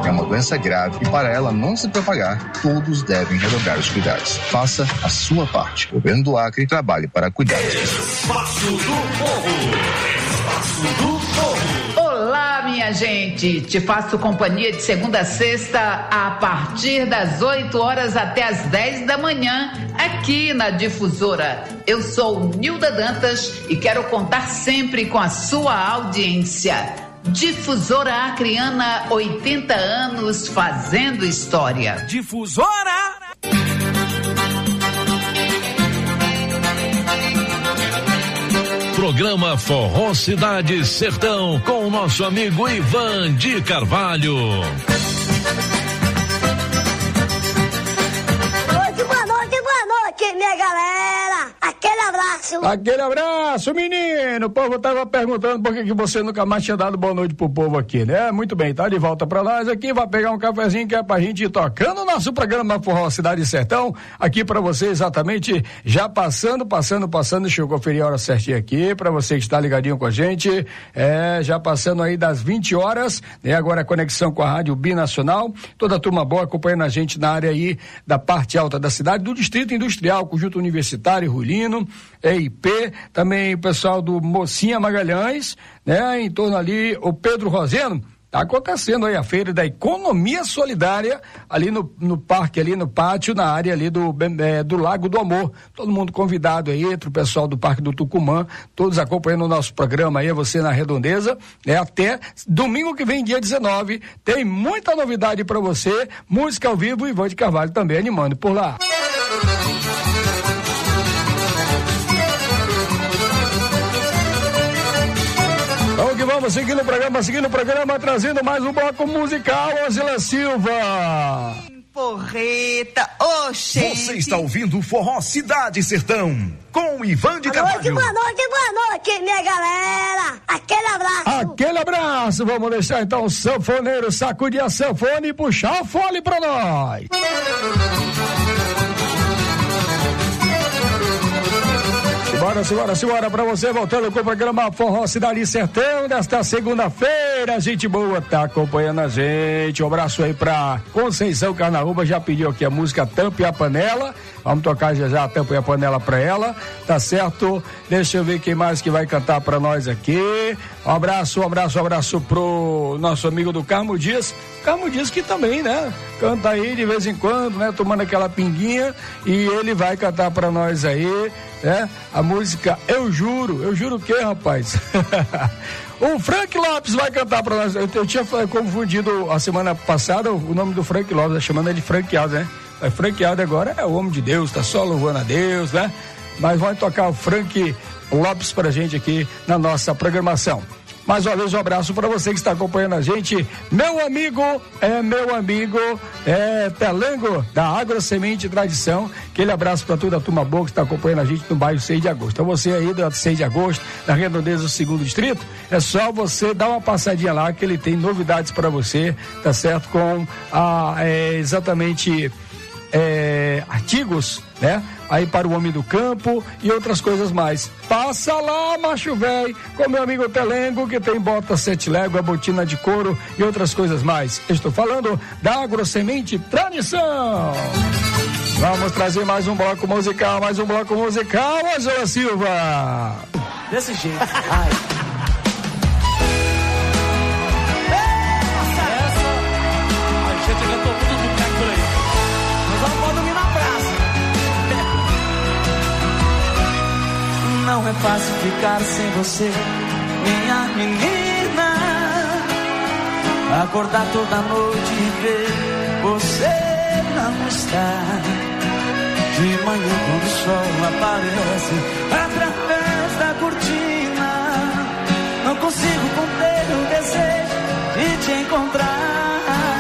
É uma doença grave e para ela não se propagar, todos devem redobrar os cuidados. Faça a sua parte. O Governo do Acre trabalhe para cuidar das pessoas. Espaço do Povo. Espaço do Povo. Olá, minha gente. Te faço companhia de segunda a sexta a partir das 8 horas até as 10 da manhã aqui na Difusora. Eu sou Nilda Dantas e quero contar sempre com a sua audiência. Difusora Acreana, 80 anos fazendo história. Difusora! Programa Forró Cidade Sertão com o nosso amigo Ivan de Carvalho. Boa noite, minha galera. Aquele abraço, menino. O povo tava perguntando por que você nunca mais tinha dado boa noite pro povo aqui, né? Muito bem, tá de volta pra nós aqui, vai pegar um cafezinho que é pra gente ir tocando o nosso programa Forró Cidade e Sertão, aqui pra você exatamente, já passando, deixa eu conferir a hora certinha aqui, pra você que está ligadinho com a gente, já passando aí das 20 horas, né? Agora a conexão com a Rádio Binacional, toda a turma boa acompanhando a gente na área aí da parte alta da cidade, do Distrito Industrial, Conjunto Universitário, Rulino, EIP, também o pessoal do Mocinha Magalhães, né? Em torno ali, o Pedro Roseno, tá acontecendo aí a feira da economia solidária ali no parque, ali no pátio, na área ali do Lago do Amor. Todo mundo convidado aí, entre o pessoal do Parque do Tucumã, todos acompanhando o nosso programa aí, você na Redondeza, né? Até domingo que vem, dia 19, tem muita novidade pra você, música ao vivo, e Ivan de Carvalho também animando por lá. Vamos seguindo o programa, trazendo mais um bloco musical, Angela Silva. Porreta, gente. Você está ouvindo Forró Cidade e Sertão, com o Ivan de Carvalho. Boa noite, minha galera. Aquele abraço. Vamos deixar então o sanfoneiro sacudir a sanfona e puxar o fole pra nós. Simbora pra você, voltando com o programa Forró Cidade e Sertão desta segunda-feira. Gente boa tá acompanhando a gente. Um abraço aí pra Conceição Carnaúba, já pediu aqui a música Tampa e a Panela. Vamos tocar já a Tampa e a Panela pra ela, tá certo? Deixa eu ver quem mais que vai cantar pra nós aqui. Um abraço pro nosso amigo do Carmo Dias. Carmo Dias que também, né? Canta aí de vez em quando, né? Tomando aquela pinguinha, e ele vai cantar pra nós aí, né? A música Eu Juro o quê, rapaz? O Frank Lopes vai cantar pra nós. Eu tinha confundido a semana passada o nome do Frank Lopes, chamando ele de franqueado, né? Mas franqueado agora é o homem de Deus, tá só louvando a Deus, né? Mas vai tocar o Frank Lopes pra gente aqui na nossa programação. Mais uma vez um abraço para você que está acompanhando a gente, meu amigo Telengo da Agrosemente Tradição. Aquele abraço para toda a turma boa que está acompanhando a gente no bairro 6 de agosto. Então você aí da 6 de agosto, da Redondeza do 2º Distrito, é só você dar uma passadinha lá que ele tem novidades para você, tá certo? Com exatamente artigos, né? Aí para o homem do campo e outras coisas mais. Passa lá, macho velho, com meu amigo Telengo, que tem bota 7 léguas, botina de couro e outras coisas mais. Estou falando da Agrosemente Tradição. Vamos trazer mais um bloco musical, Angela Silva. Desse jeito. Ai. Não é fácil ficar sem você, minha menina. Acordar toda noite e ver você não está. De manhã quando o sol aparece através da cortina, não consigo conter o desejo de te encontrar.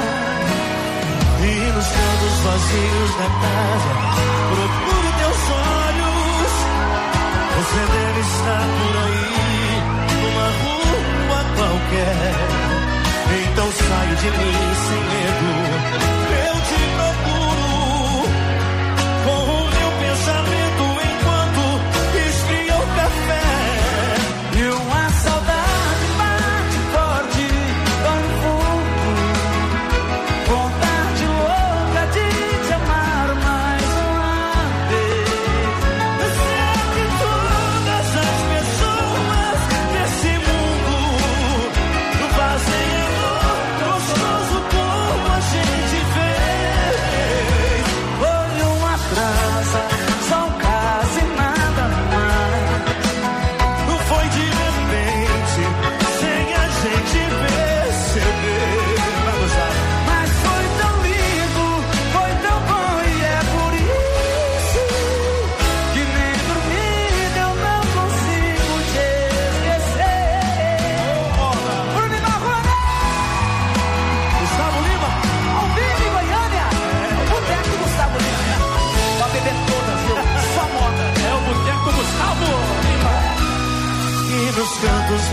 E nos cantos vazios da casa procuro teus olhos. Você deve estar por aí, numa rua qualquer. Então saio de mim sem medo, eu te procuro. Com o meu pensamento enquanto esfria o café. E uma saudade bate forte, tão fundo.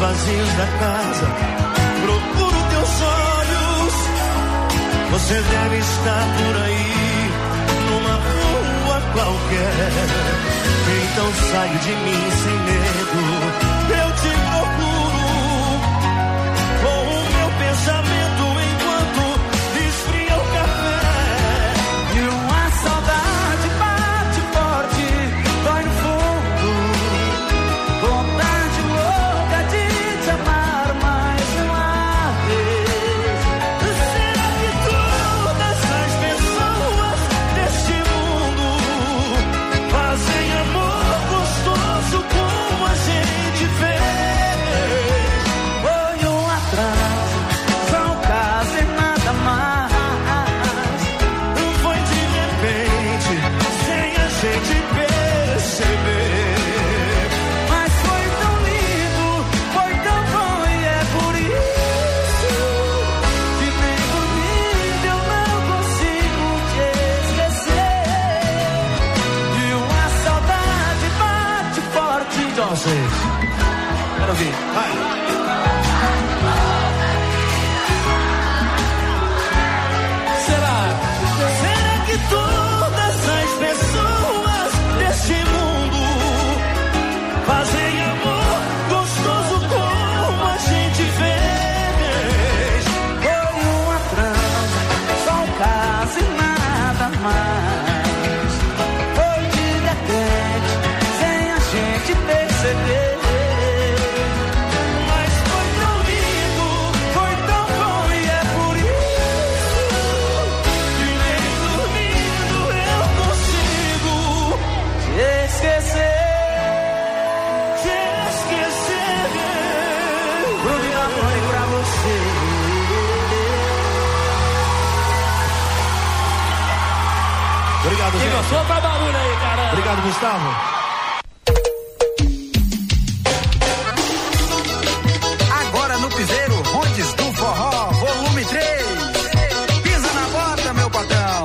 vazios da casa, procuro teus olhos. Você deve estar por aí, numa rua qualquer. Então saio de mim sem medo, eu te procuro com o meu pensamento enquanto esfria o café. E uma saudade bate forte, dói no fundo, vontade louca de te amar mais uma vez. Será que todas as pessoas deste mundo fazem amor gostoso como a gente fez? Foi um atraso, só um caso e nada mais. Foi de repente, sem a gente perceber. Mas foi tão lindo, foi tão bom e é por isso que nem dormindo eu não consigo te esquecer. E uma saudade bate forte de vocês. Quero ouvir, vai. Será que todas as pessoas deste mundo fazem amor gostoso como a gente fez? Foi um atraso, só um caso e nada mais. Foi de repente, sem a gente perceber. Mas foi tão lindo, foi tão bom e é por isso que nem dormindo eu consigo te esquecer. Te esquecer. Tudo de amor pra você. Obrigado, gente. Gostou? Faz barulho aí, caramba. Obrigado, Gustavo. Agora no piseiro, Rondes do Forró, volume 3. Pisa na bota, meu patrão.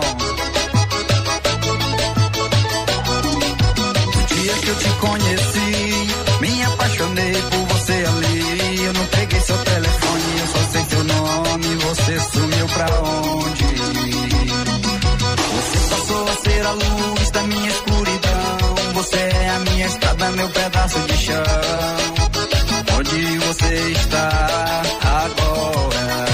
No dia que eu te conheci, me apaixonei por você ali. Eu não peguei seu telefone, eu só sei seu nome. Você sumiu pra onde? Você passou a ser a luz da minha escuridão. Você é a minha estrada, meu pedaço de chão. Onde você está agora?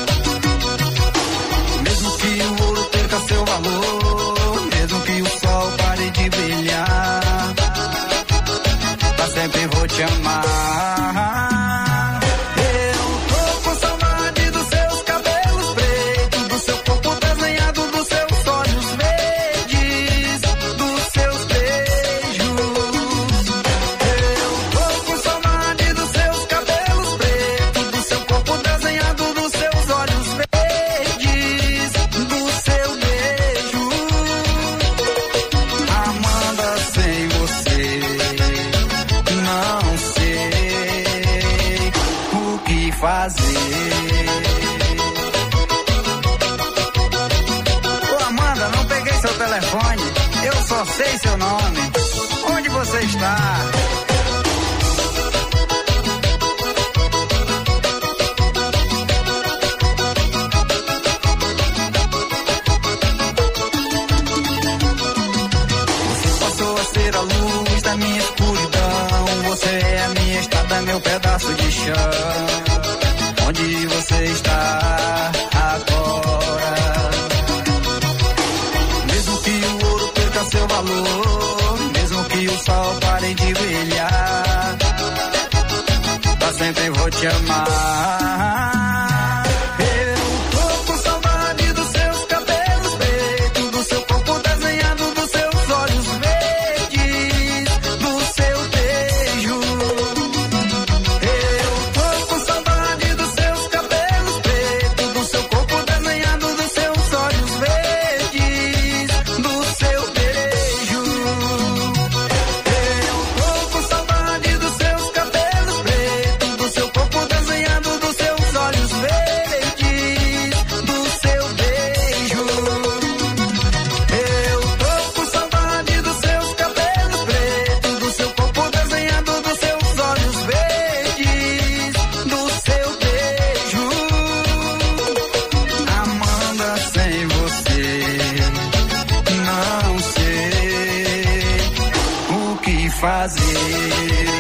Mesmo que o ouro perca seu valor, mesmo que o sol pare de brilhar, pra sempre vou te amar. Eu tô com saudade dos seus cabelos pretos, do seu corpo desenhado, dos seus olhos verdes, dos seus beijos. Eu tô com saudade dos seus cabelos pretos, do seu corpo desenhado, dos seus olhos verdes, do seu beijo. Amanda, sem você não sei o que fazer. Ô Amanda, não peguei seu telefone, eu só sei seu nome. Onde você está? Você passou a ser a luz da minha escuridão. Você é a minha estrada, meu pedaço de chão. Onde você está agora? Mesmo que o ouro perca seu valor, mesmo que o sol pare de brilhar, pra sempre vou te amar. Eu tô com saudade dos seus cabelos pretos, do seu corpo desenhado, dos seus olhos verdes, do seu beijo. Eu tô com saudade dos seus cabelos pretos, do seu corpo desenhado, dos seus olhos verdes, do seu beijo. Eu tô com saudade dos seus cabelos pretos, do seu corpo desenhado, dos seus olhos verdes. sem você. Não sei o que fazer.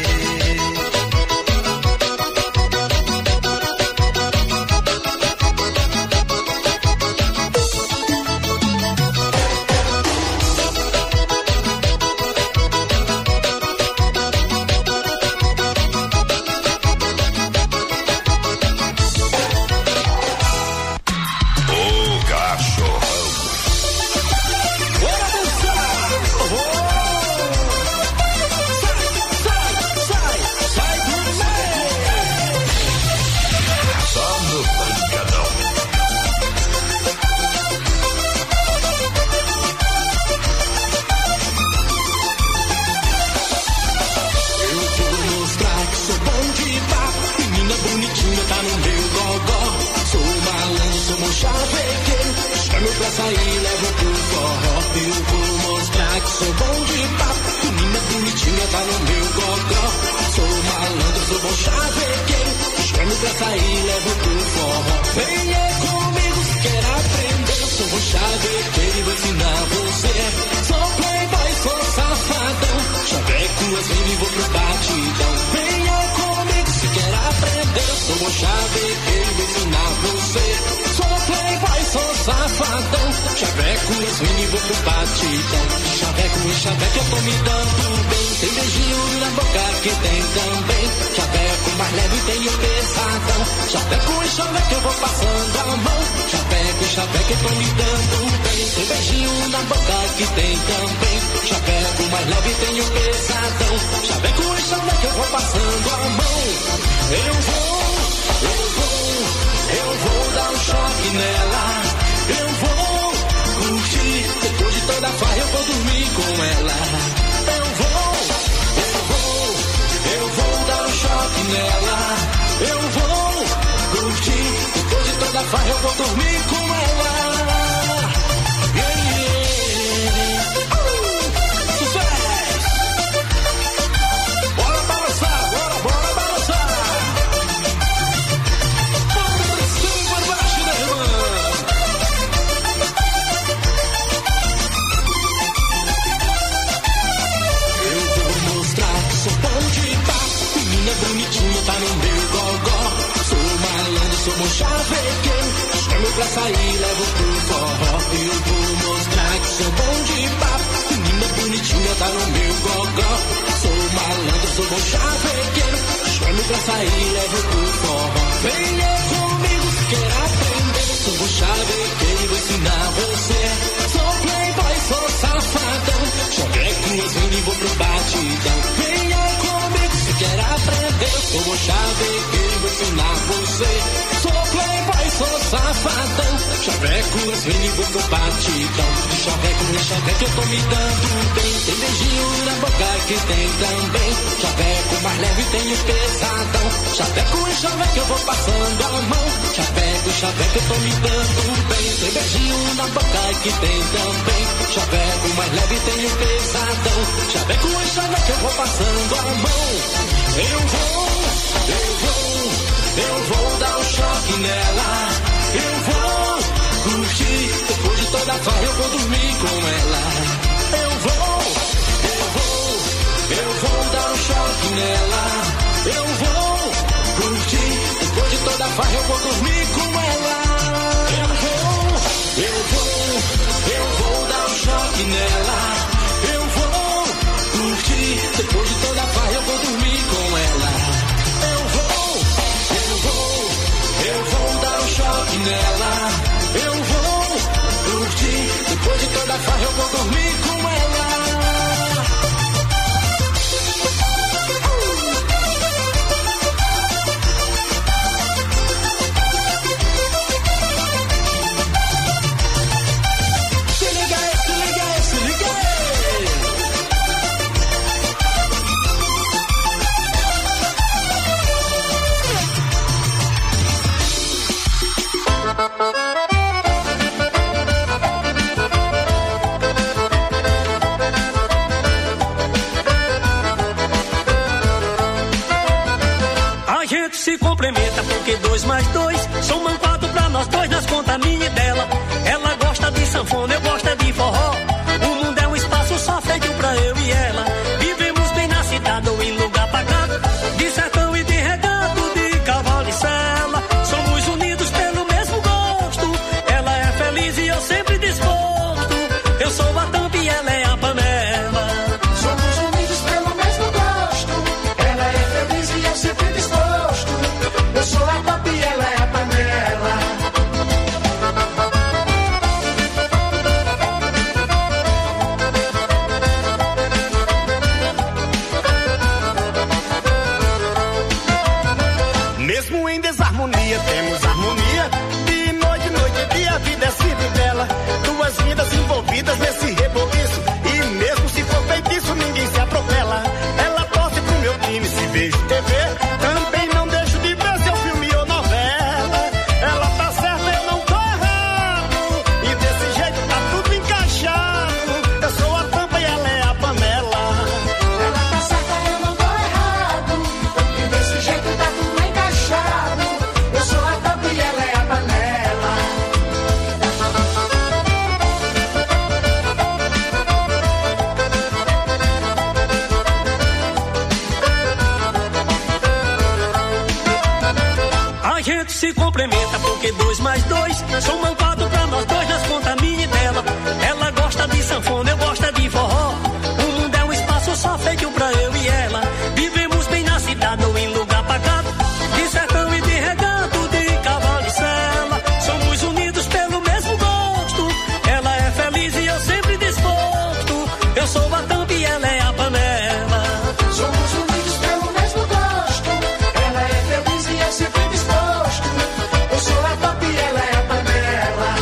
Se complementa porque 2 mais 2 somam 4 pra nós dois nas contas minha e dela. Ela se complementa, porque 2 mais 2 são malvados pra nós dois nas contas minha e dela. Ela gosta de sanfona, eu gosto de forró. O mundo é um espaço só feito pra eu e ela. Vivemos bem na cidade ou em lugar pacato, de sertão e de regato, de cavalo e sela. Somos unidos pelo mesmo gosto. Ela é feliz e eu sempre disposto. Eu sou a tampa e ela é a panela. Somos unidos pelo mesmo gosto. Ela é feliz e eu sempre disposto. Eu sou a tampa e ela é a panela.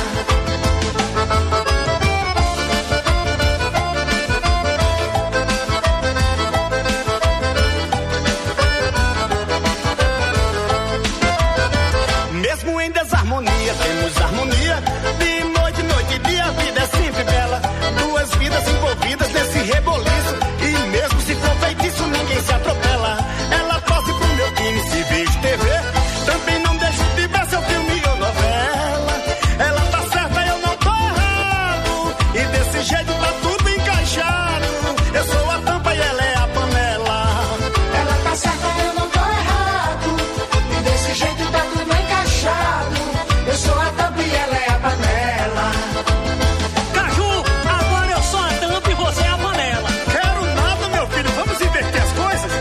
Mesmo em desarmonia, temos harmonia. De noite, noite e dia, a vida é sempre bela. 2 vidas envolvidas nesse reboliço. E mesmo se for feitiço, ninguém se atropela. Ela torce pro meu time, se vejo TV. Também não deixo de ver seu filme ou novela. Ela tá certa, eu não tô errado. E desse jeito tá tudo encaixado. Eu sou a tampa e ela é a panela. Ela tá certa, eu não tô errado. E desse jeito tá tudo encaixado. Eu sou a tampa e ela é a panela. Caju, agora eu sou a tampa e você é a panela. Quero nada, meu filho, vamos inverter as coisas.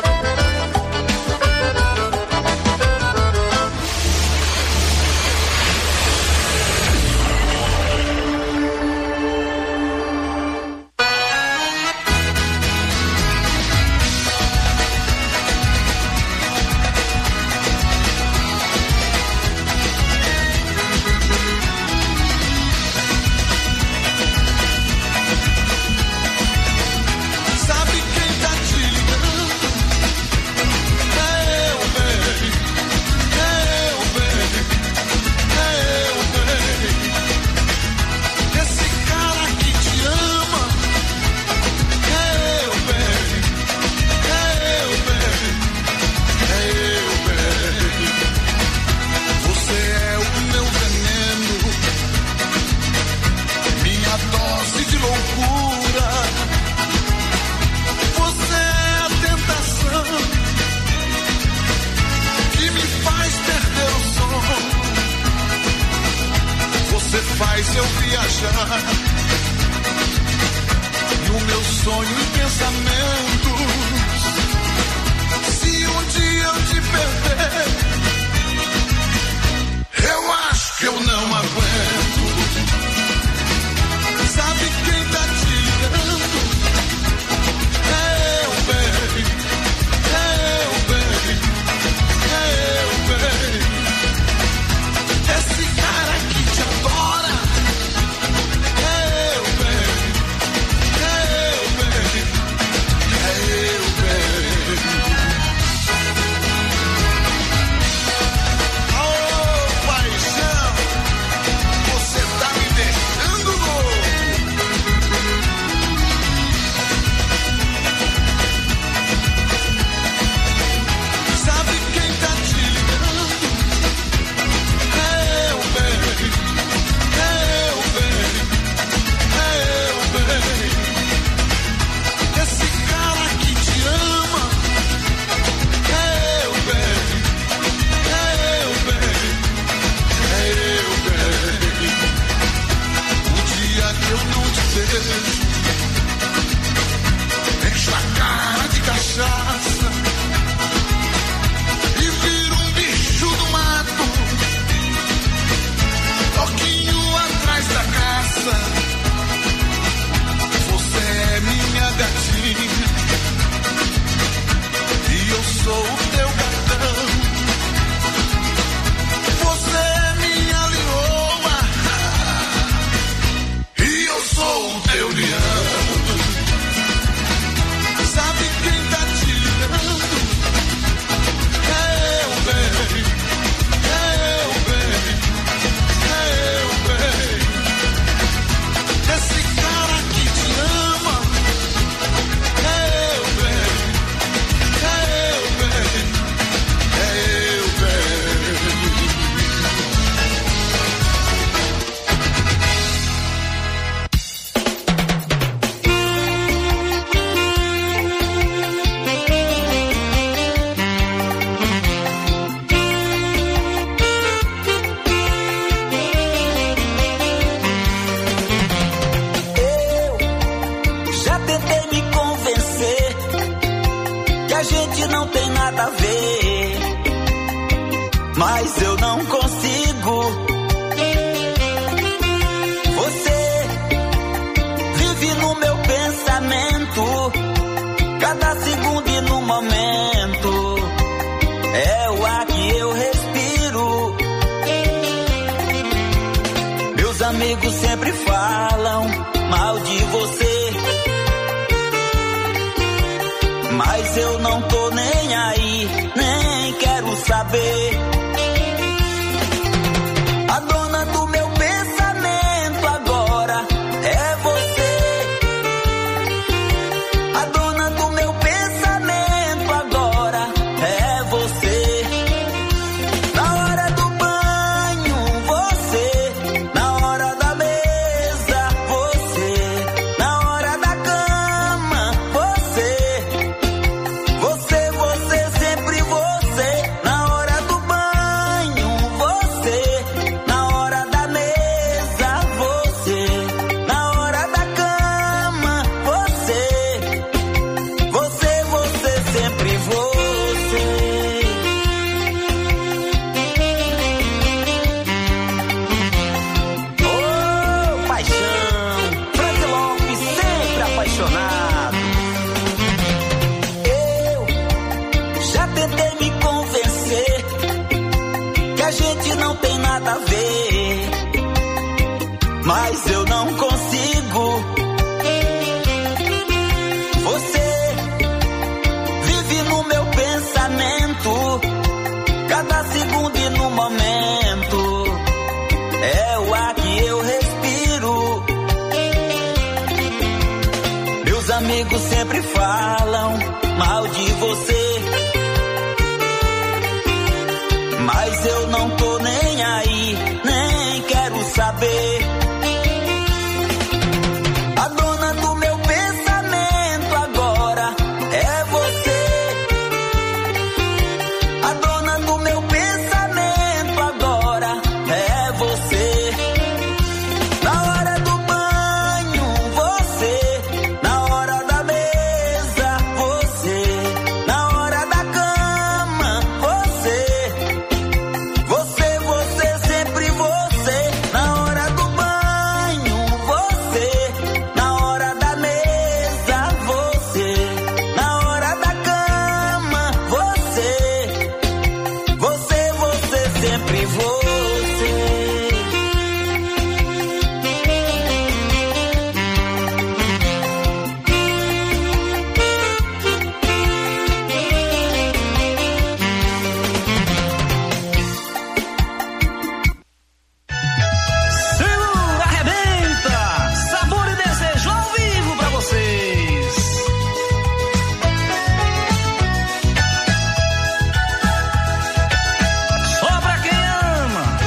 Sabe quem tá te ligando? É eu, baby. É eu, baby. É eu, baby. Esse cara que te ama. É eu, baby. É eu, baby. É eu, baby. Você é o meu veneno, minha dose de loucura. Você é a tentação que me faz perder o sono. Você faz eu viajar no meu sonho e pensamentos. Se um dia eu te perder, eu acho que eu não aguento. Sabe quem tá te ligando? É eu, baby. É eu, baby. É eu, baby. Esse cara que te adora. É eu, baby. É eu, baby. É eu, baby. Oh, paixão, você tá me deixando louco. amigos sempre falam mal de você, mas eu não tô nem aí, nem quero saber. A dona do meu pensamento agora é você. A dona do meu pensamento agora é você. Na hora do banho, você. Na hora da mesa, você. Na hora da cama, você. Você, sempre você. Na hora do banho, você. Na hora da mesa, você. Na hora da cama, você. Você, sempre você. Oh, paixão, Frank Lopes sempre apaixonado. Eu já tentei me convencer que a gente não tem nada a ver, mas eu não consigo. Você vive no meu pensamento, cada segundo e no momento. É o ar que eu respiro. Meus amigos sempre falam mal de você, mas eu não tô nem aí, nem quero saber. A dona do meu pensamento agora é você. A dona do meu pensamento agora é você. Na hora do banho, você. Na hora da mesa, você. Na hora da cama, você. Você, sempre você. Na hora do banho, você. Na hora da mesa, você. Na hora da cama, você. Você, sempre você. Segura, arrebenta! Sabor e desejo ao vivo pra vocês. Só pra quem ama.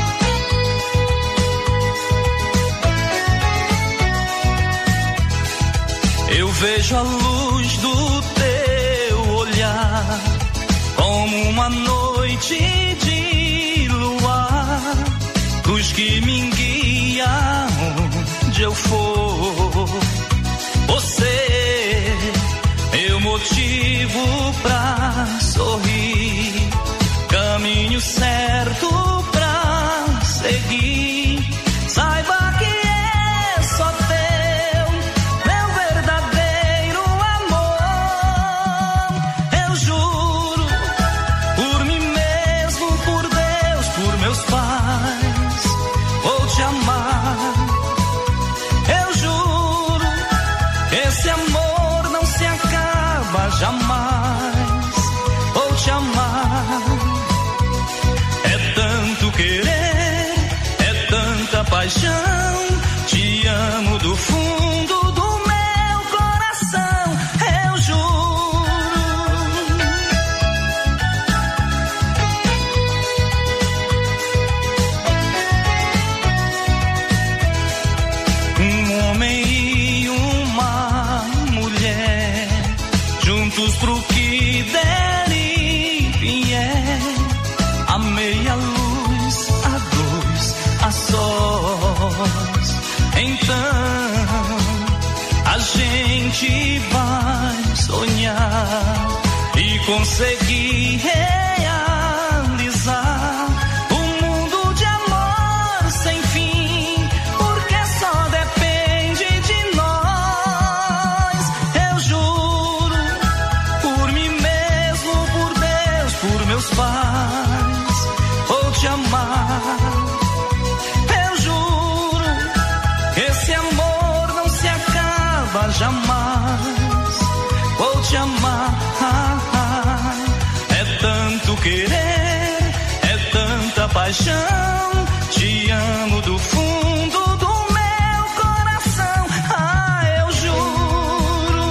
Eu vejo a luz do teu olhar como uma noite de luar, luz que me guia onde eu for. Você, meu motivo pra sorrir, caminho certo pra seguir. Saiba que é só teu, meu verdadeiro amor. Eu juro, por mim mesmo, por Deus, por meus pais, vou te amar. Eu juro, esse amor não se acaba jamais. Vou te amar. É tanto querer, é tanta paixão. Te amo do fundo do meu coração. Eu juro. Um homem e uma mulher, juntos pro que der e vier. A meia luz, a dois, a sós. Então a gente vai sonhar e conseguir realizar um mundo de amor sem fim, porque só depende de nós. Eu juro, por mim mesmo, por Deus, por meus pais, vou te amar. Eu juro, jamais vou te amar. É tanto querer, é tanta paixão. Te amo do fundo do meu coração. Eu juro.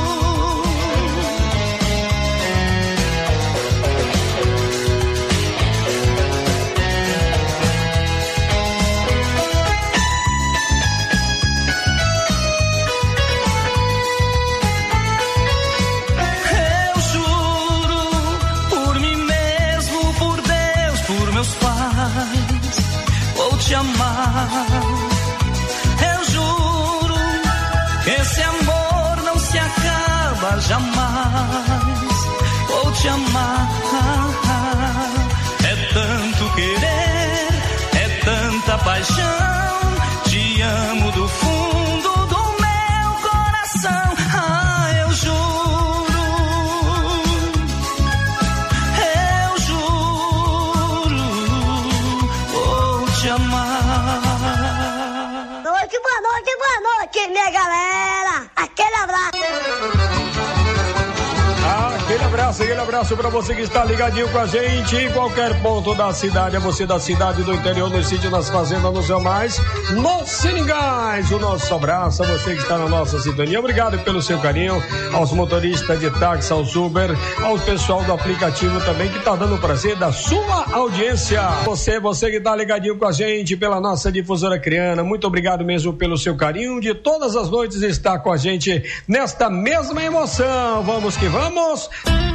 Eu juro por mim mesmo, por Deus, por meus pais, vou te amar. Eu juro que esse amor não se acaba jamais. Vou te amar. É tanto querer, é tanta paixão. Te amo do fundo do meu coração. Eu juro. Eu juro. Vou te amar. Boa noite, minha galera. Aquele abraço. Aquele abraço pra você que está ligadinho com a gente em qualquer ponto da cidade. É você da cidade, do interior, no sítio, nas fazendas, nos ramais, nos seringais. O nosso abraço a você que está na nossa sintonia. Obrigado pelo seu carinho, aos motoristas de táxi, aos Uber, ao pessoal do aplicativo também que está dando o prazer da sua audiência. Você que está ligadinho com a gente pela nossa difusora Criana, muito obrigado mesmo pelo seu carinho. De todas as noites está com a gente nesta mesma emoção. Vamos que vamos.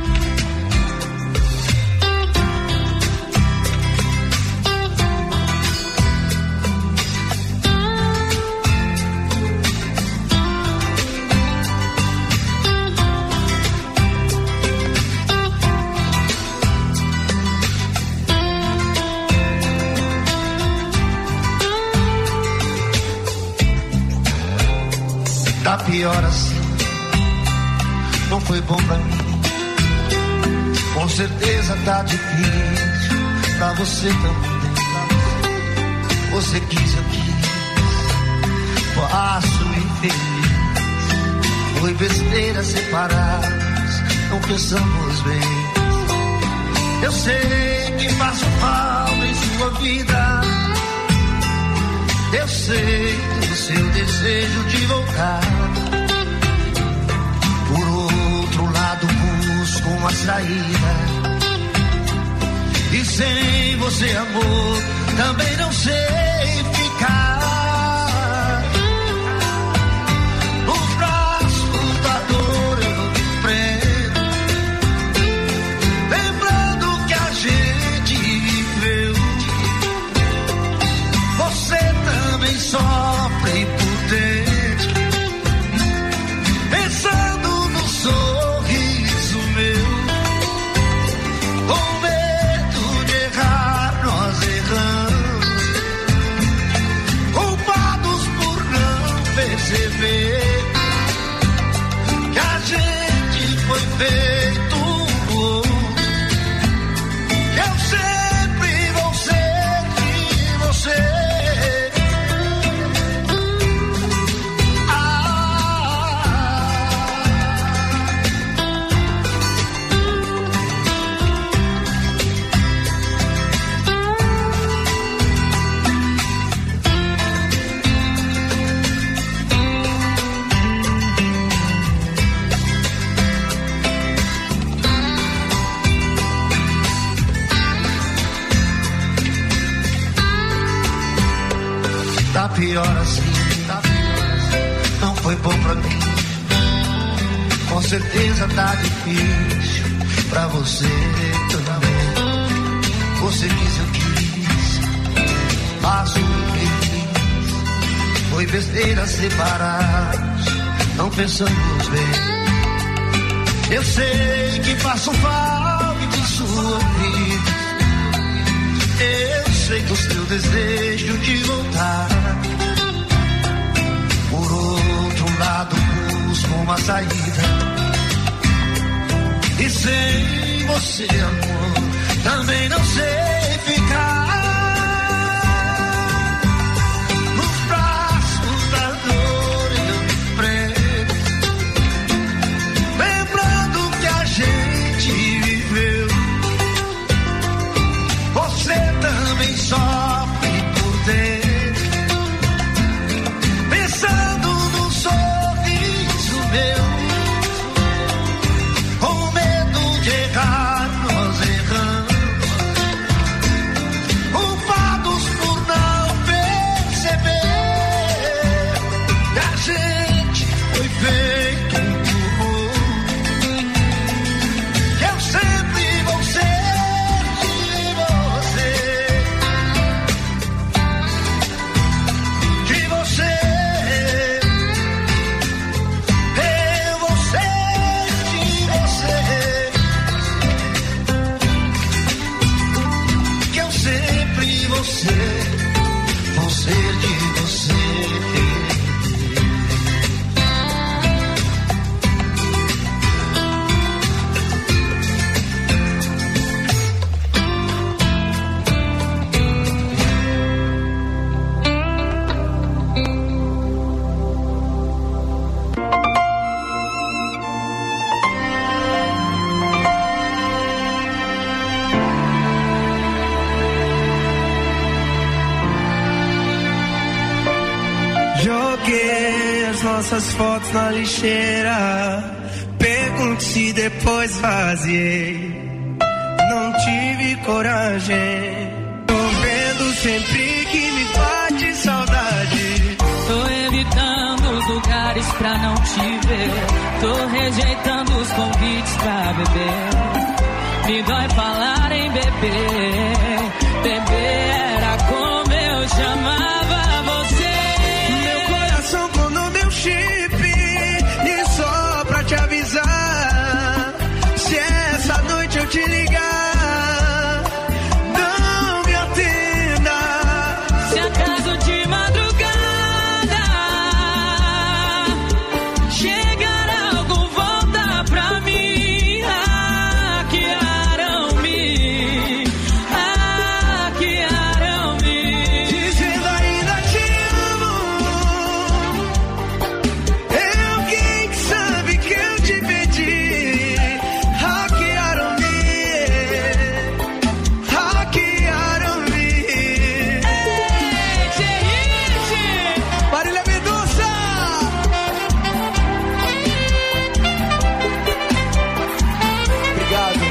Tá pior assim, não foi bom pra mim. Com certeza tá difícil pra você também. Você quis, eu quis, faço infeliz. Foi besteira separarmos, não pensamos bem. Eu sei que faço falta em sua vida. Eu sei do seu desejo de voltar. Por outro lado busco uma saída. E sem você, amor, também não sei ficar. Nos braços da dor eu não me prendo, lembrando que a gente viveu. Você também sofre por dentro, pensando no sorriso meu. Com medo de errar, nós erramos, culpados por não perceber que a gente foi feito um outro. Eu sempre vou ser de você. Tá pior assim, não foi bom pra mim. Com certeza tá difícil pra você também. Você quis, eu quis, faço o que quis. Foi besteira separarmos, não pensamos bem. Eu sei que faço falta em sua vida. Eu sei do seu desejo de voltar. Por outro lado busco uma saída. E sem você, amor, também não sei ficar. Nos braços da dor eu me prendo, Joguei as nossas fotos na lixeira. Pergunte se depois vaziei. Não tive coragem. Tô vendo sempre que me bate saudade. Tô evitando os lugares pra não te ver. Tô rejeitando os convites pra beber. Me dói falar em beber. Beber era como eu chamava você. Meu coração clonou meu chip. E só pra te avisar, se essa noite eu te ligar, não me atenda. Se acaso de madrugada chegar algo, volta pra mim. Hackearam-me, hackearam-me, dizendo ainda te amo. Alguém sabe que eu te pedi. Hackearam-me, hackearam-me. Marília Mendonça. Obrigado.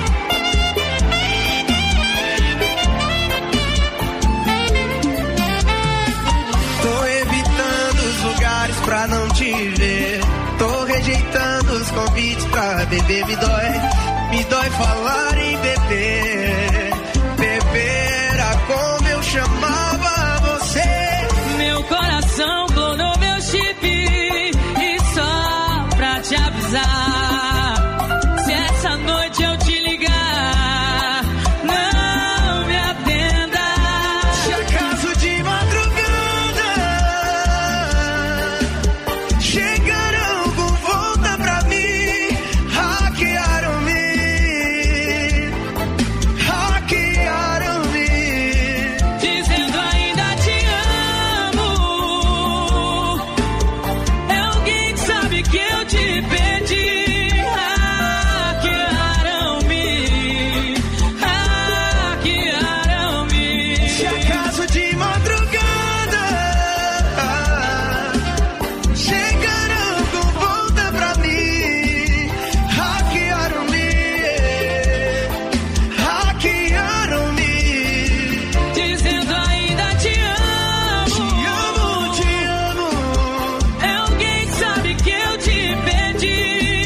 Tô evitando os lugares pra não te ver. Tô rejeitando os convites pra beber. Me dói falar em beber. Beber era como eu chamava você. Meu coração clonou meu chip. E só pra te avisar, se essa noite eu te ligar, não me atenda. Se acaso de madrugada chegar algo, volta pra mim. Hackearam-me, hackearam-me, Dizendo ainda te amo. Alguém sabe que eu te pedi. Hackearam-me, hackearam-me. se acaso de madrugada chegar algo, volta pra mim. Hackearam-me, hackearam-me. Dizendo ainda te amo. Te amo, te amo. Alguém sabe que eu te pedi.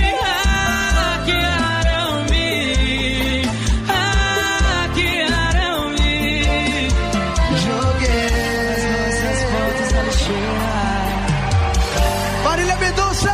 Hackearam-me, hackearam-me. Joguei as nossas fotos na lixeira. Marília Mendonça.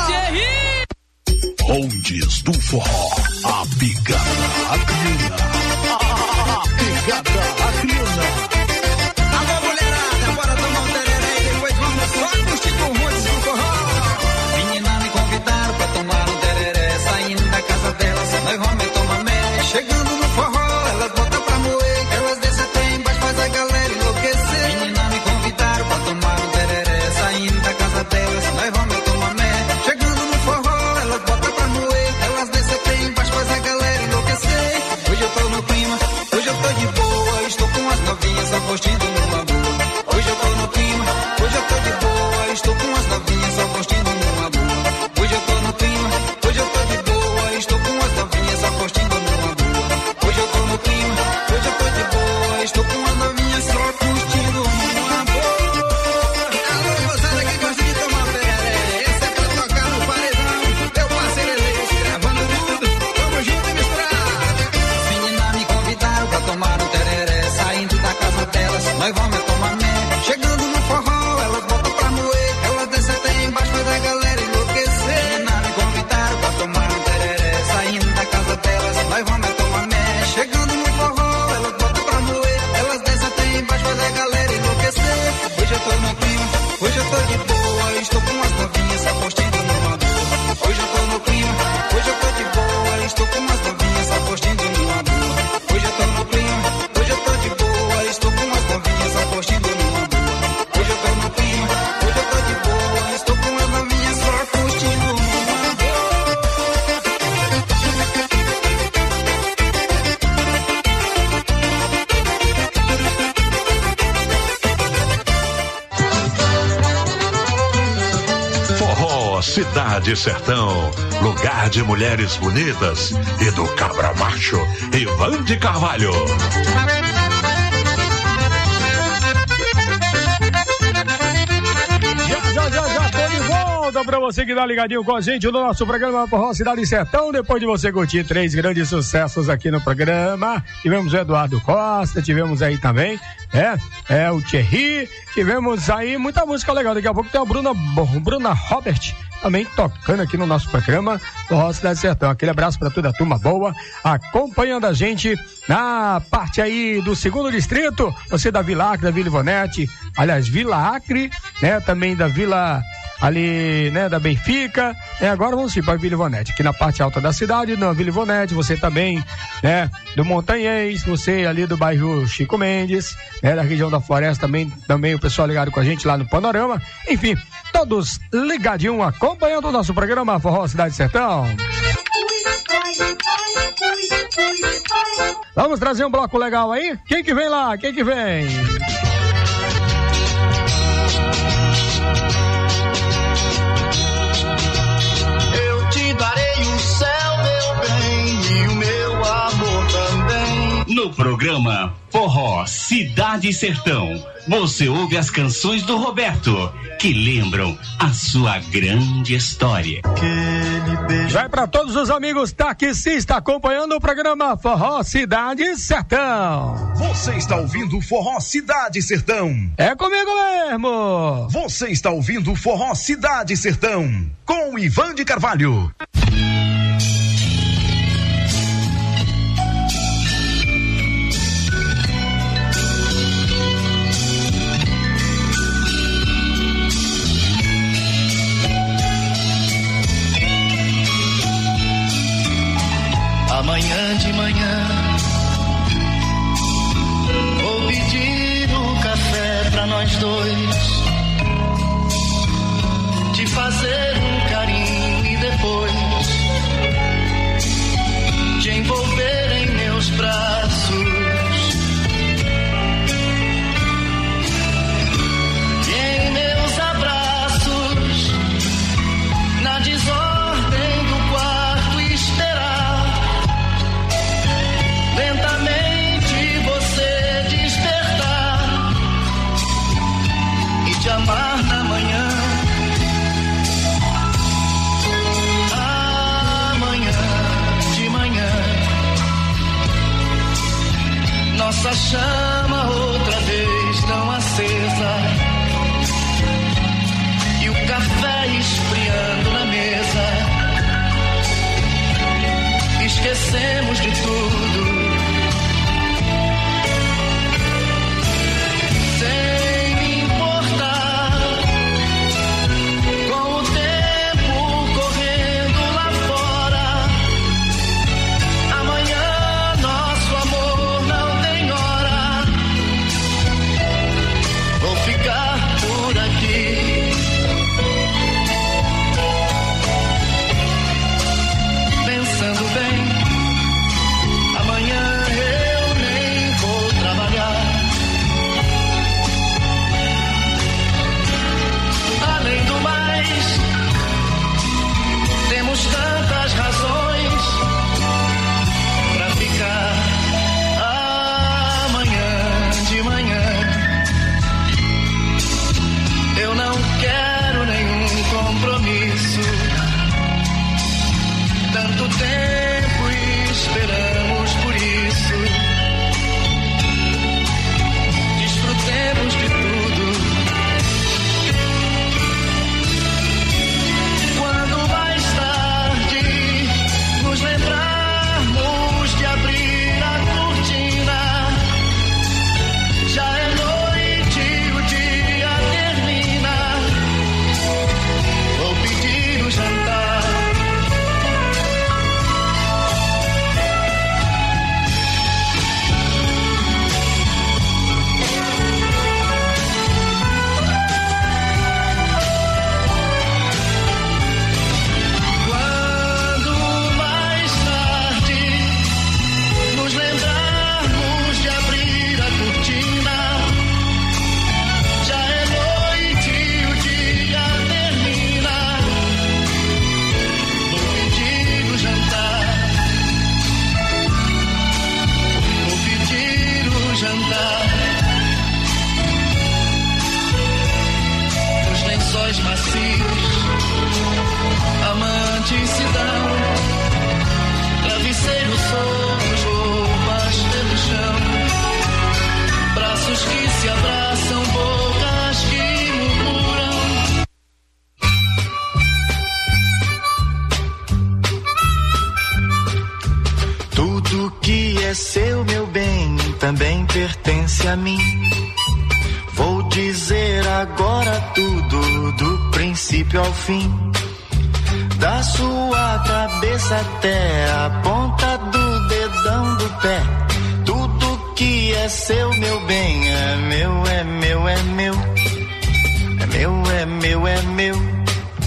Rondes do Forró, a pegada acrina. A pegada acrina. Alô, mulherada, bora tomar um tereré e depois vamos só curtir com Rondes do Forró. Menina me convidaram pra tomar um tereré, saindo da casa delas, nós vamos tomar mé. Chegando no forró, elas botam pra moer, elas descem até embaixo, faz a galera enlouquecer. Menina me convidaram pra tomar um tereré, saindo da casa delas, nós vamos tomar mé. Chegando no forró, elas botam pra moer, elas descem até embaixo, faz a galera enlouquecer. Hoje eu tô no clima, hoje eu tô de boa, estou com a Cidade Sertão, lugar de mulheres bonitas e do cabra macho, Ivan de Carvalho. Já tô de volta pra você que tá ligadinho com a gente no nosso programa Forró Cidade Sertão. Depois de você curtir 3 grandes sucessos aqui no programa, tivemos o Eduardo Costa, tivemos aí também o Thierry, tivemos aí muita música legal. Daqui a pouco tem a Bruna Robert também tocando aqui no nosso programa Forró Cidade Sertão. Aquele abraço para toda a turma boa acompanhando a gente na parte aí do 2º distrito, você da Vila Acre, da Vila Ivonete, aliás, Vila Acre, né, também da Vila ali, né, da Benfica, agora vamos ir para Vila Ivonete, aqui na parte alta da cidade, na Vila Ivonete, você também, né, do Montanhês, você ali do bairro Chico Mendes, da região da Floresta também o pessoal ligado com a gente lá no Panorama, enfim, todos ligadinho, acompanhando o nosso programa Forró Cidade Sertão. Vamos trazer um bloco legal aí? Quem que vem lá? Quem que vem? Eu te darei o céu, meu bem, e o meu amor também. No programa Forró Cidade Sertão, você ouve as canções do Roberto, que lembram a sua grande história. Vai para todos os amigos taxistas acompanhando o programa Forró Cidade Sertão. Você está ouvindo Forró Cidade Sertão. É comigo mesmo. Você está ouvindo Forró Cidade Sertão com Ivan de Carvalho. Amanhã de manhã vou pedir um café pra nós dois, te fazer um carinho e depois te envolver em meus braços e em meus abraços, na desordem do quarto esperar lentamente você despertar e te amar na manhã. Amanhã de manhã nossa chama outra vez tão acesa e o café esfriando na mesa. Esquecemos de tudo, sem me importar com o tempo correndo lá fora. Amanhã nosso amor não tem hora. Vou ficar por aqui, pensando bem. Amanhã eu nem vou trabalhar. Além do mais, temos tantas razões pra ficar. Amanhã de manhã eu não quero nenhum compromisso. Tanto tempo esperamos por isso. Desfrutemos de tudo. Quando mais tarde nos lembrarmos de abrir a cortina, já é noite e o dia termina. Vou pedir o jantar macios, amantes se dão, travesseiros soltos, roupas pelo chão, braços que se abraçam, bocas que murmuram. Tudo que é seu, meu bem, também pertence a mim. Vou dizer agora tudo, do princípio ao fim, da sua cabeça até a ponta do dedão do pé. Tudo que é seu, meu bem, é meu, é meu, é meu. É meu, é meu, é meu.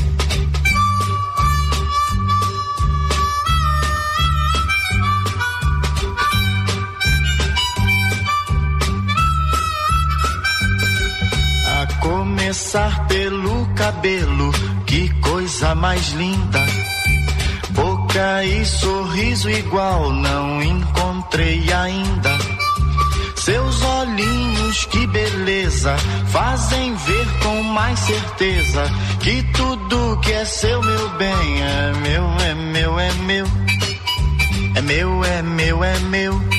Começar pelo cabelo, que coisa mais linda. Boca e sorriso igual não encontrei ainda. Seus olhinhos, que beleza, fazem ver com mais certeza que tudo que é seu, meu bem, é meu, é meu, é meu. É meu, é meu, é meu.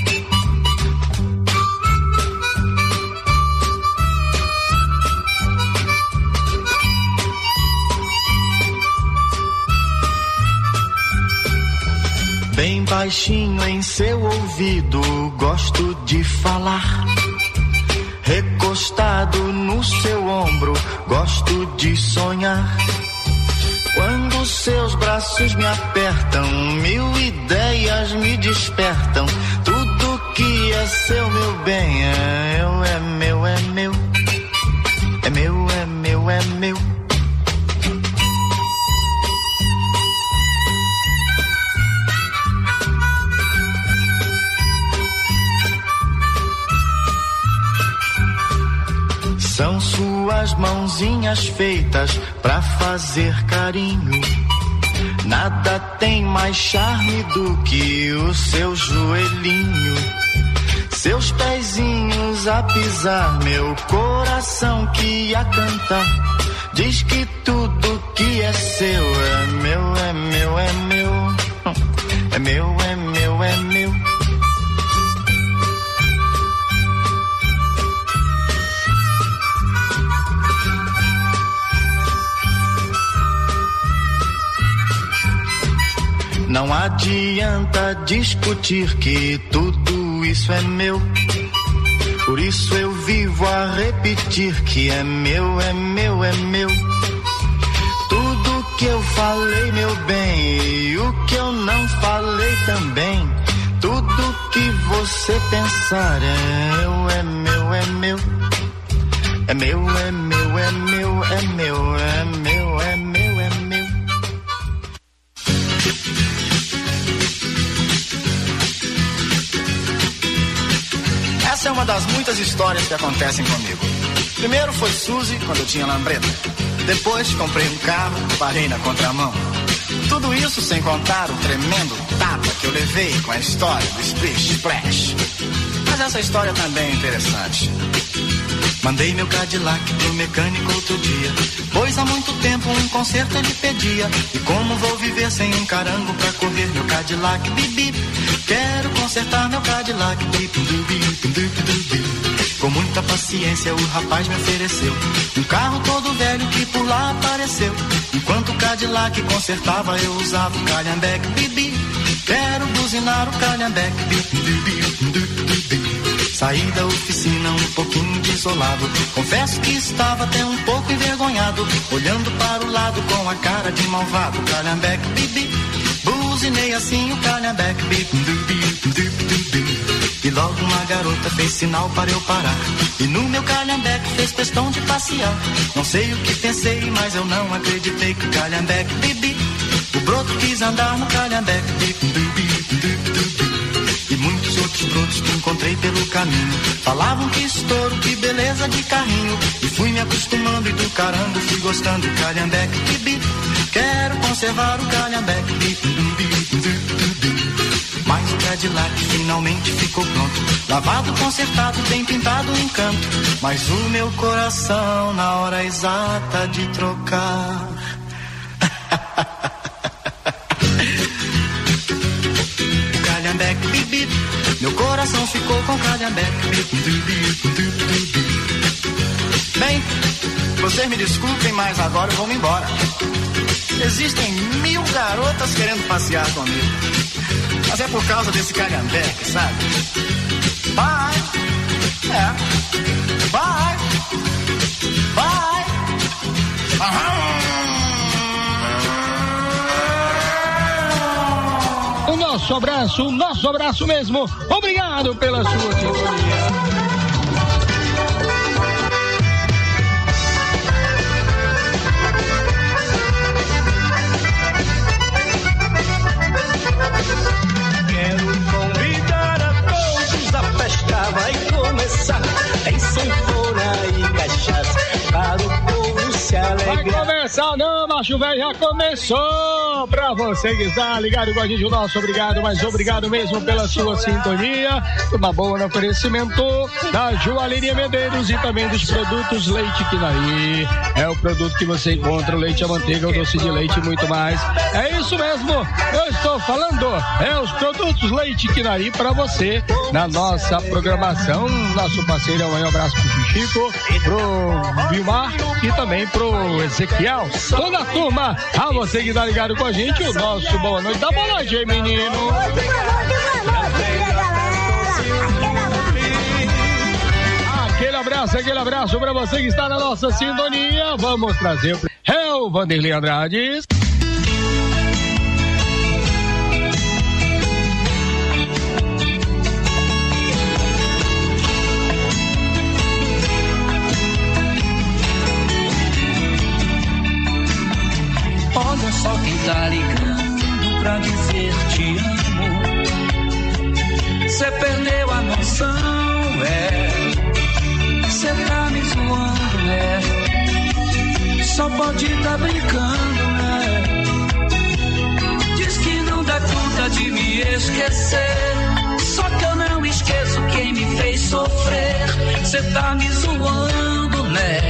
Bem baixinho em seu ouvido, gosto de falar. Recostado no seu ombro, gosto de sonhar. Quando seus braços me apertam, mil ideias me despertam. Tudo que é seu, meu bem, é eu, é meu, é meu. É meu, é meu, é meu. São suas mãozinhas feitas pra fazer carinho. Nada tem mais charme do que o seu joelhinho. Seus pezinhos a pisar, meu coração que a cantar. Diz que tudo que é seu é meu, é meu, é meu. É meu, é meu, é meu. Não adianta discutir que tudo isso é meu. Por isso eu vivo a repetir que é meu, é meu, é meu. Tudo que eu falei, meu bem, e o que eu não falei também. Tudo que você pensar é meu, é meu, é meu. É meu, é meu, é meu, é meu, é meu, é meu, é meu. Essa é uma das muitas histórias que acontecem comigo. Primeiro foi Suzy, quando eu tinha lambreta. Depois comprei um carro, parei na contramão. Tudo isso sem contar o tremendo tapa que eu levei com a história do Splish Splash. Mas essa história também é interessante. Mandei meu Cadillac pro mecânico outro dia, pois há muito tempo um conserto ele pedia. E como vou viver sem um carango pra correr meu Cadillac, bip bip. Quero consertar meu Cadillac, bip bip bip bip bip. Com muita paciência o rapaz me ofereceu um carro todo velho que por lá apareceu. Enquanto o Cadillac consertava eu usava o calhambeque, bip bip. Quero buzinar o calhambeque, bip bip bip bip bip. Saí da oficina um pouquinho desolado. Confesso que estava até um pouco envergonhado, olhando para o lado com a cara de malvado. Calhambeque, bibi, buzinei assim o calhambeque, bibi. E logo uma garota fez sinal para eu parar. E no meu calhambeque fez questão de passear. Não sei o que pensei, mas eu não acreditei que o calhambeque, bibi. O broto quis andar no calhambeque, bibi. E muitos outros brotos que encontrei pelo caminho falavam que estouro, que beleza de carrinho. E fui me acostumando e do caramba fui gostando do calhambeque, bibi. Quero conservar o calhambeque, bibi. Mas o Cadillac finalmente ficou pronto, lavado, consertado, bem pintado, um canto. Mas o meu coração na hora exata de trocar Calhambeque, bip, bip. Meu coração ficou com calhambeque. Bem, vocês me desculpem, mas agora eu vou me embora. Existem 1000 garotas querendo passear comigo, mas é por causa desse calhambeque, sabe? Bye! Bye! Bye! O nosso abraço mesmo. Obrigado pela sua sintonia. Vai começar em sanfona e cachaça para o povo se alegrar. Vai começar não, macho velho, já começou. Pra você que está ligado com a gente, o nosso obrigado, mas obrigado mesmo pela sua sintonia. Uma boa no oferecimento da Joalheria Medeiros e também dos produtos Leite Quinari. É o produto que você encontra, o leite, a manteiga, o doce de leite e muito mais. É isso mesmo, eu estou falando. É os produtos Leite Quinari para você na nossa programação. Nosso parceiro, um abraço pro Chico, pro Vilmar e também pro Ezequiel. Toda a turma, a você que tá ligado com a gente, o nosso boa noite. Dá boa noite aí, menino. Boa noite, Aquele abraço pra você que está na nossa sintonia. Vamos trazer o Vanderlei Andrade. Olha só quem tá ligando pra dizer te amo. Cê perdeu a noção, cê tá me zoando, só pode tá brincando, diz que não dá conta de me esquecer, só que eu não esqueço quem me fez sofrer. Cê tá me zoando,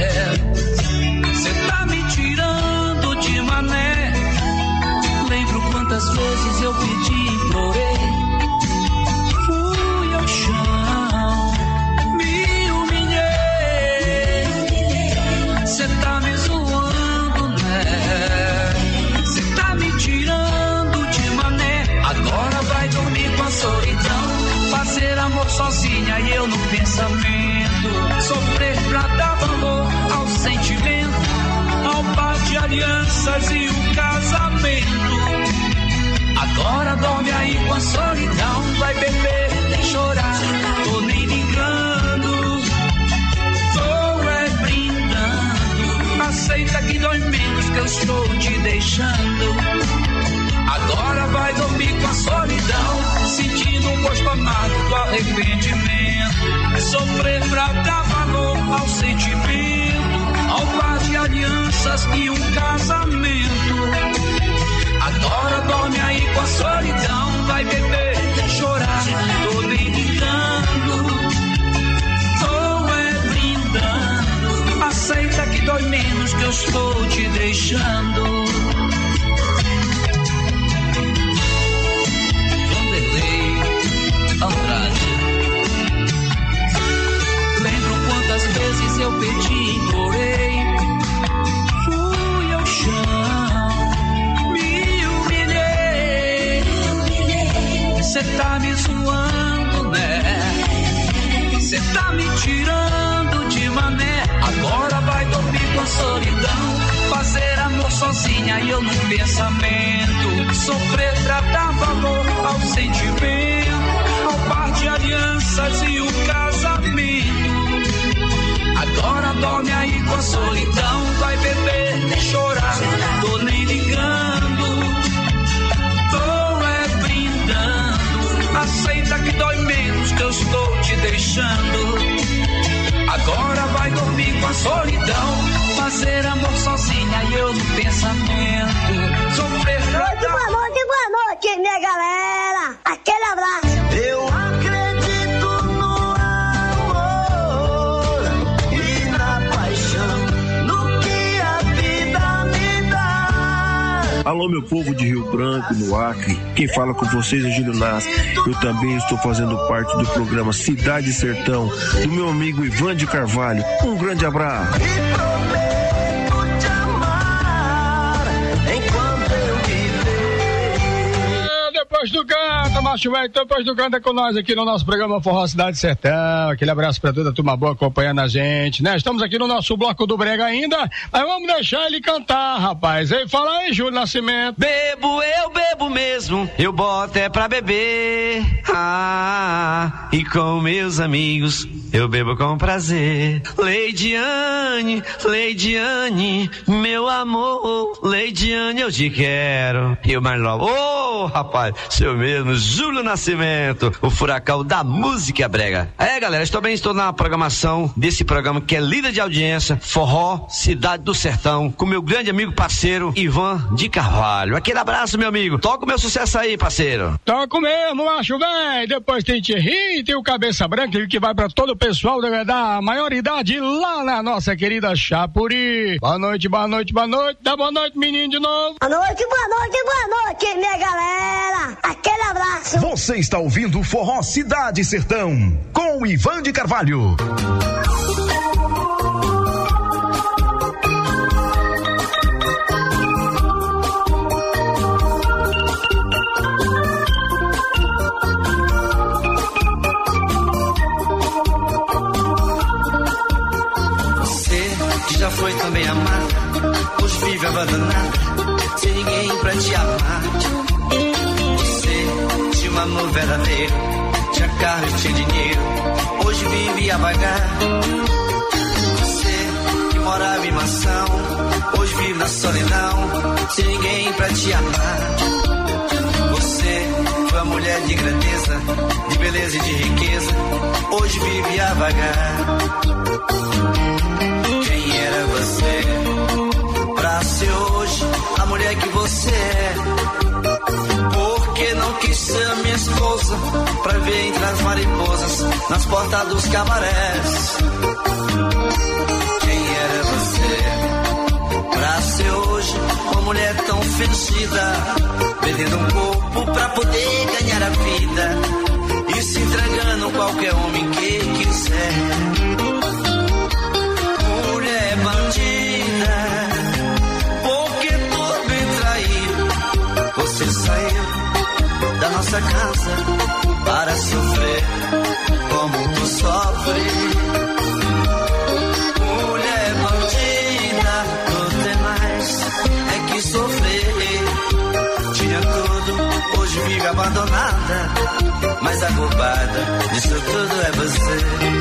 cê tá me tirando de mané. Lembro quantas vezes eu pedi, implorei, fui ao chão, me humilhei. Cê tá me zoando, cê tá me tirando de mané. Agora vai dormir com a solidão, fazer amor sozinha e eu no pensamento, sofrer pra dar valor ao sentimento, ao par de alianças e o casamento. Agora dorme aí com a solidão, vai beber, nem chorar, tô nem ligando, tô brindando. Aceita que dói menos que eu estou te deixando. Agora vai dormir com a solidão, sentindo um gosto amargo do arrependimento, sofrer pra dar valor ao sentimento, ao par de alianças e um casamento. Agora dorme aí com a solidão, vai beber, chorar, tô nem ligando, tô brindando. Aceita que dói menos que eu estou te deixando. Vanderlei Andrade. Lembro quantas vezes eu pedi, implorei, fui ao chão, me humilhei. Cê tá me zoando, cê tá me tirando de mané. Agora vai dormir com a solidão, fazer amor sozinha e eu no pensamento, sofrer pra dar valor ao sentimento, ao par de alianças e o casamento. Agora dorme aí com a solidão, vai beber, nem chorar, tô nem ligando, tô brindando. Aceita que dói menos que eu estou te deixando. Agora vai dormir com a solidão, fazer amor sozinha e eu no pensamento, sofrer pra dar... Boa noite, minha galera. Aquele abraço. Alô, meu povo de Rio Branco, no Acre. Quem fala com vocês é Júlio Nas. Eu também estou fazendo parte do programa Cidade Sertão, do meu amigo Ivan de Carvalho. Um grande abraço. Depois do canto, macho velho, depois do canto é com nós aqui no nosso programa Forró Cidade Sertão. Aquele abraço pra toda a turma boa acompanhando a gente, né? Estamos aqui no nosso bloco do Brega ainda, mas vamos deixar ele cantar, rapaz. Ei, fala aí, Júlio Nascimento. Bebo, eu bebo mesmo, eu boto é pra beber. Ah, e com meus amigos eu bebo com prazer. Leidiane, meu amor, Leidiane, eu te quero. E o Marlon, ô, rapaz, seu mesmo, Júlio Nascimento, o furacão da música brega. Galera, estou na programação desse programa que é líder de audiência, Forró Cidade do Sertão, com meu grande amigo parceiro, Ivan de Carvalho. Aquele abraço, meu amigo. Toca o meu sucesso aí, parceiro. Toca mesmo, macho velho. Depois tem Thierry, tem o Cabeça Branca, que vai pra todo o pessoal da maioridade lá na nossa querida Chapuri. Boa noite. Dá boa noite, menino, de novo. Boa noite, minha galera. Aquele abraço. Você está ouvindo o Forró Cidade Sertão, com o Ivan de Carvalho. Já foi também amada, hoje vive abandonada, sem ninguém pra te amar. Você tinha um amor verdadeiro, tinha carro e tinha dinheiro, hoje vive a vagar. Você que morava em mansão, hoje vive na solidão, sem ninguém pra te amar. Você foi uma mulher de grandeza, de beleza e de riqueza, hoje vive a vagar. Era você, pra ser hoje a mulher que você é. Porque não quis ser minha esposa, pra ver entre as mariposas nas portas dos cabarés. Quem era você, pra ser hoje uma mulher tão fingida, vendendo um corpo pra poder ganhar a vida e se entregando qualquer homem que quiser. Bandida, porque tu me traiu. Você saiu da nossa casa para sofrer como tu sofre. Mulher bandida, tu tem mais é que sofrer. Tinha tudo, hoje vive abandonada, mas a culpada disso tudo é você.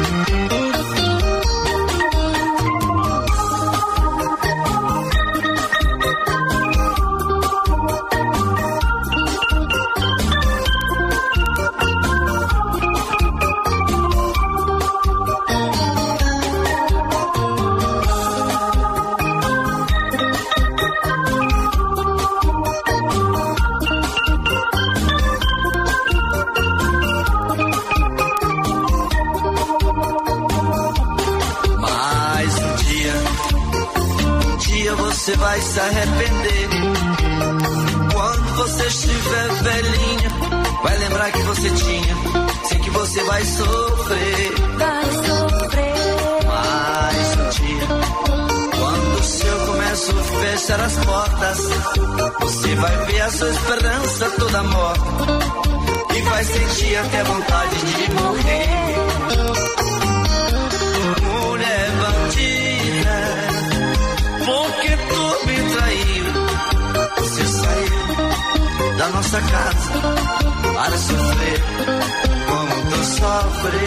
Você vai se arrepender. Quando você estiver velhinha, vai lembrar que você tinha. Sei que você vai sofrer. Mas um dia, quando o seu comércio fechar as portas, você vai ver a sua esperança toda morta e vai sentir até vontade de morrer. Mulher bandida, porque tu me traiu. Você saiu da nossa casa para sofrer como tu sofre.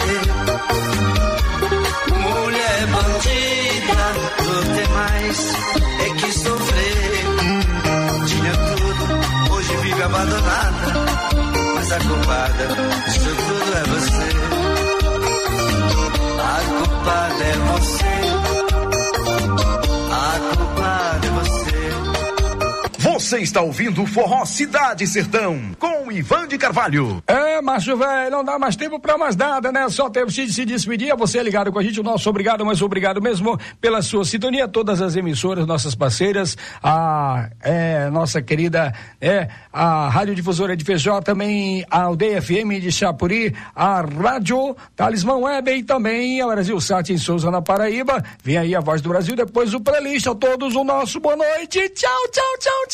Mulher bandida, tu tem mais é que sofrer. Tinha tudo, hoje vive abandonada, mas a culpada disso tudo é você. A culpada é você. A culpada é você. Você Você está ouvindo o Forró Cidade Sertão, com Ivan de Carvalho. Macho velho, não dá mais tempo pra mais nada, né? Só temos de se despedir. Você é ligado com a gente, o nosso obrigado, mas obrigado mesmo pela sua sintonia. Todas as emissoras, nossas parceiras, a nossa querida, a Rádio Difusora de Feijó, também a Aldeia FM de Chapuri, a Rádio Talismã Web e também a Brasil Sat em Souza, na Paraíba. Vem aí a Voz do Brasil, depois o playlist. A todos o nosso boa noite. Tchau, tchau, tchau, tchau.